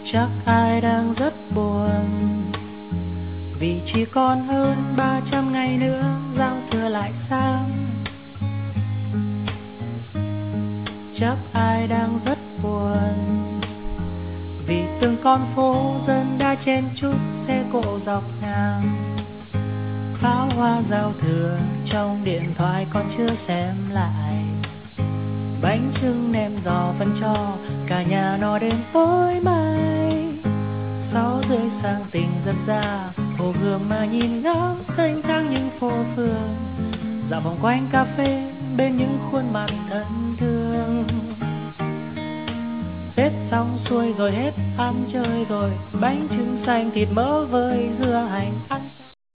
Chắc ai đang rất buồn vì chỉ còn hơn 300 ngày nữa giao thừa lại sang. Chắc ai đang rất buồn vì từng con phố dân đã chen chúc xe cộ dọc ngang. Pháo hoa giao thừa trong điện thoại còn chưa xem lại. Bánh chưng nem giò vẫn cho cả nhà no đến tối mai. 6 rưỡi sang tình dần ra hồ gươm mà nhìn ngắm thanh thang những phố phường, dạo vòng quanh cà phê bên những khuôn mặt thân thương. Tết xong xuôi rồi hết ăn chơi rồi, bánh chưng xanh thịt mỡ với dưa hành ăn